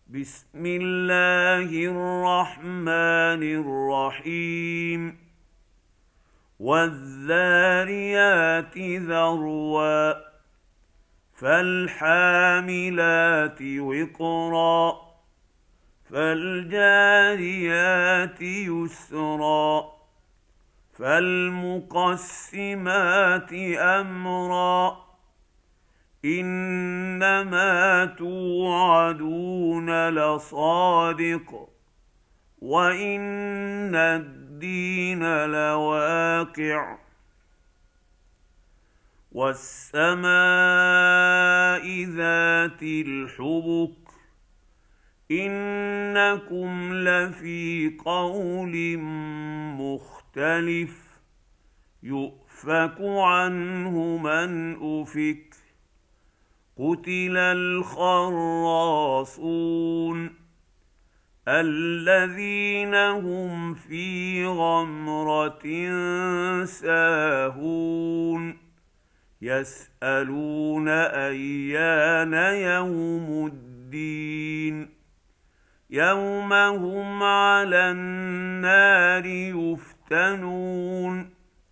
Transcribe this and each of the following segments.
بسم الله الرحمن الرحيم والذاريات ذروا فالحاملات وقرا فالجاريات يسرا فالمقسمات أمرا إنما توعدون لصادق وإن الدين لواقع والسماء ذات الحبك إنكم لفي قول مختلف يؤفك عنه من أفك قتل الخراصون الذين هم في غمرة ساهون يسألون أيان يوم الدين يوم هم على النار يفتنون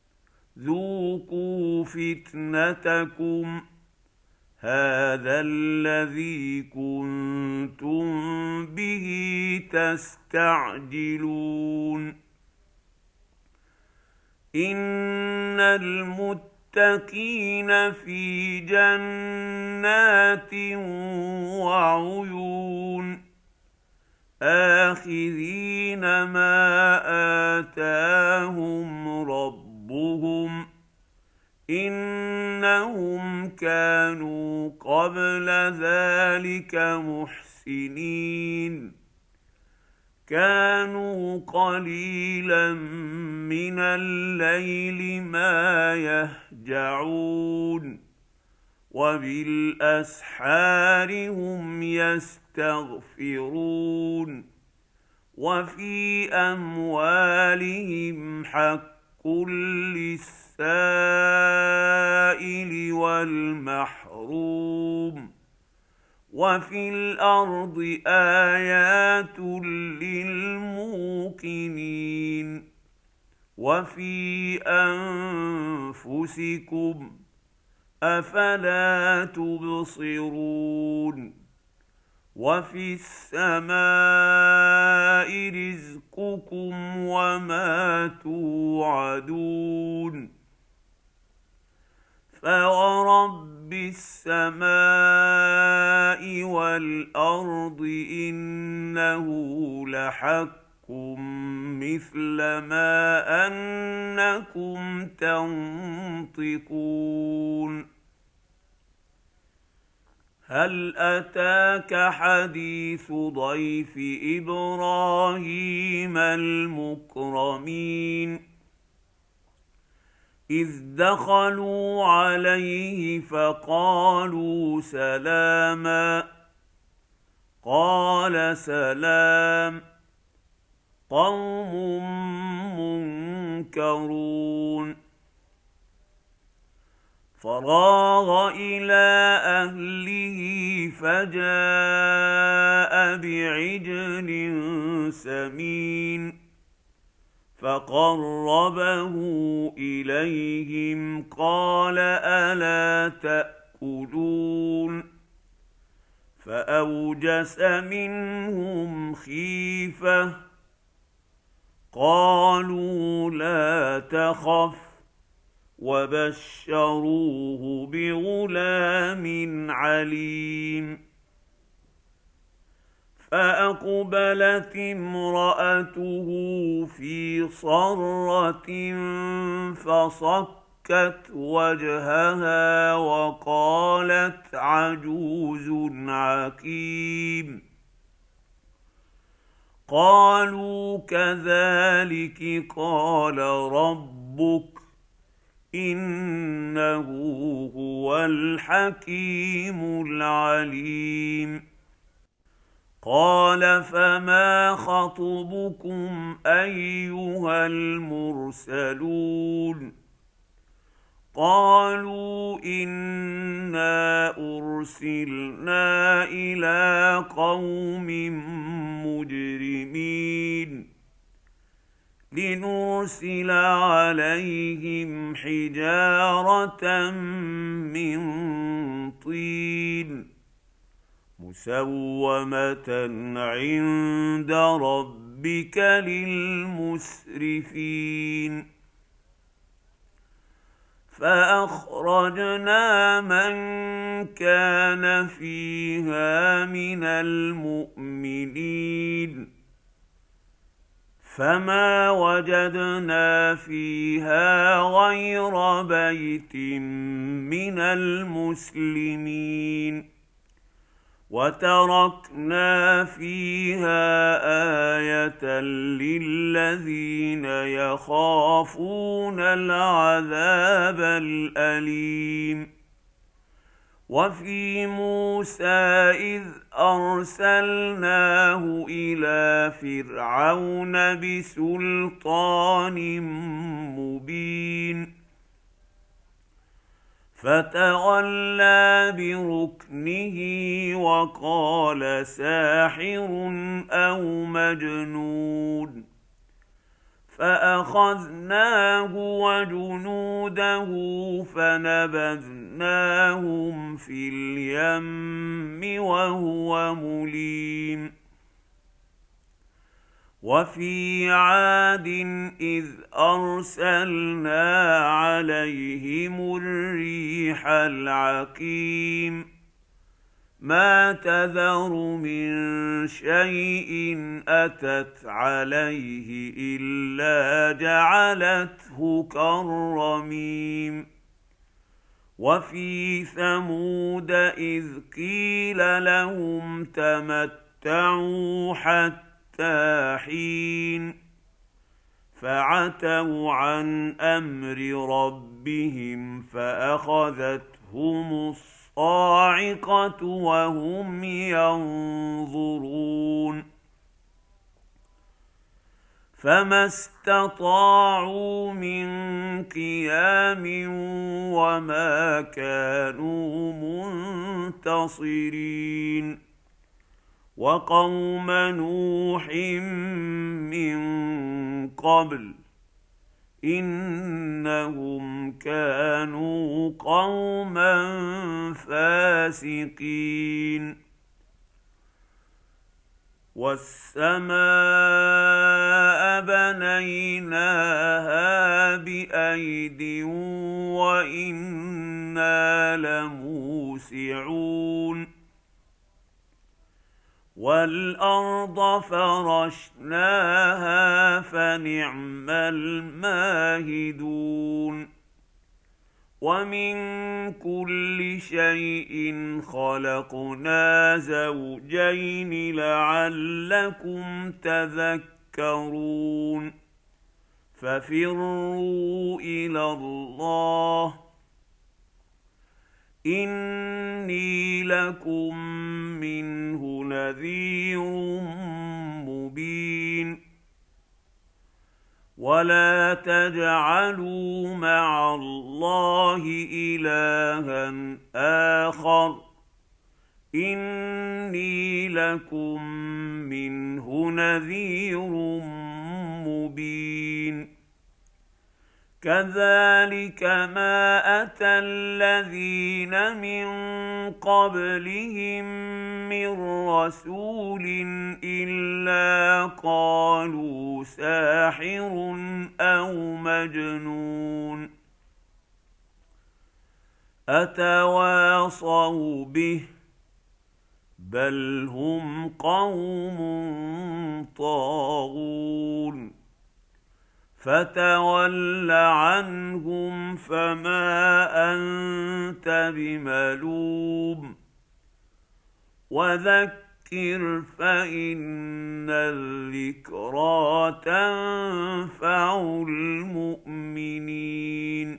ذوقوا فتنتكم هذا الذي كنتم به تستعجلون إن المتقين في جنات وعيون آخذين ما آتاهم ربهم إنهم كانوا قبل ذلك محسنين كانوا قليلا من الليل ما يهجعون وبالأسحار هم يستغفرون وفي أموالهم حق للسائل والمحروم وفي الأرض آيات للموقنين وفي أنفسكم أفلا تبصرون وفي السماء رزقكم وما توعدون فورب السماء والأرض إنه لحق مثل ما أنكم تنطقون هل أتاك حديث ضيف إبراهيم المكرمين إذ دخلوا عليه فقالوا سلاما قال سلام قوم منكرون فراغ إلى أهله فجاء بعجل سمين فقربه إليهم قال ألا تأكلون فأوجس منهم خيفة قالوا لا تخف وبشروه بغلام عليم فأقبلت امرأته في صرة فصكت وجهها وقالت عجوز عقيم قالوا كذلك قال ربك إنه هو الحكيم العليم قال فما خطبكم أيها المرسلون قالوا إنا أرسلنا إلى قوم مجرمين لنرسل عليهم حجارة من طين مسومة عند ربك للمسرفين فأخرجنا من كان فيها من المؤمنين فما وجدنا فيها غير بيت من المسلمين وتركنا فيها آية للذين يخافون العذاب الأليم وفي موسى إذ أرسلناه إلى فرعون بسلطان مبين فتولى بركنه وقال ساحر أو مجنون فأخذناه وجنوده فنبذناهم في اليم وهو مليم وفي عاد إذ أرسلنا عليهم الريح العقيم ما تذر من شيء أتت عليه إلا جعلته كالرميم وفي ثمود إذ قيل لهم تمتعوا حتى حين فعتوا عن أمر ربهم فأخذتهم الصاعقة وهم ينظرون فما استطاعوا من قيام وما كانوا منتصرين وقوم نوح من قبل إنهم كانوا قوما فاسقين والسماء بنيناها بأيد وإنا لموسعون والأرض فرشناها فنعم الماهدون ومن كل شيء خلقنا زوجين لعلكم تذكرون ففروا إلى الله إني لكم منه نذير مبين ولا تجعلوا مع الله إلها آخر إني لكم منه نذير مبين كذلك ما أتى الذين من قبلهم من رسول إلا قالوا ساحر أو مجنون أتواصوا به بل هم قوم طاغون فتول عنهم فما أنت بملوم وذكر فإن الذكرى تنفع المؤمنين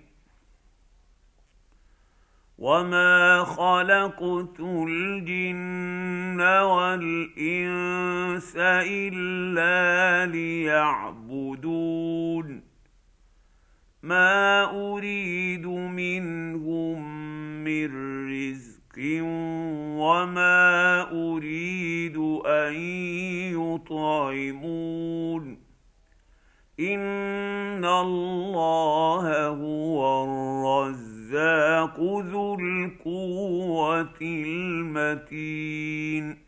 وما خلقت الجن والإنس إلا ليعبدون ما أريد منهم من رزق وما أريد أن يطعمون إن الله هو الرزاق ذو القوة المتين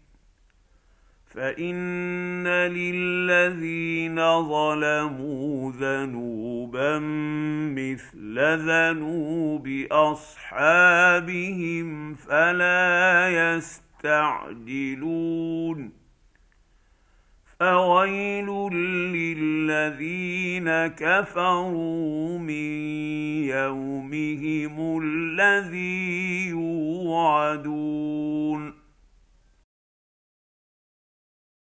فإن للذين ظلموا ذنوبا مثل ذنوب أصحابهم فلا يستعجلون فويل للذين كفروا من يومهم الذي يوعدون